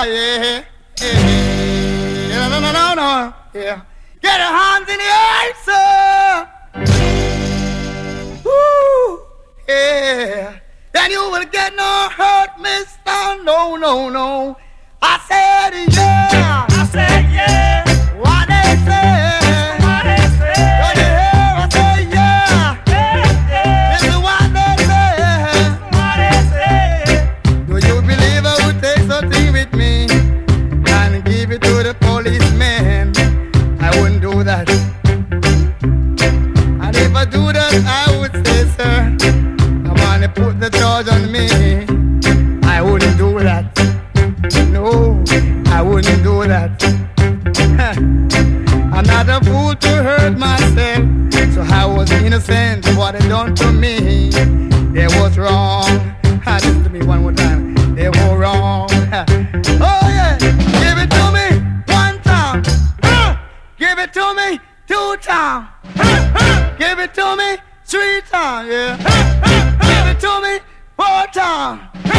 yeah, yeah, no, yeah. Get your hands in the air, sir. Woo, yeah. Then you will get no hurt, mister. No, no, no. I said yeah. I said yeah. What they say? What they say? Don't you hear? I say yeah. Yeah, yeah. This is what they say. What they say? Do you believe I would take something with me and give it to the policeman? I wouldn't do that. And if I do that, I would say, sir, I want to put the charge on me. I wouldn't do that. No, I wouldn't do that. I'm not a fool to hurt myself, so I was innocent of what they done to me. They was wrong. Listen to me one more time. They were wrong. Oh yeah, give it to me one time. Give it to me 2 times. Give it to me 3 times. Yeah. Give it to me 4 times.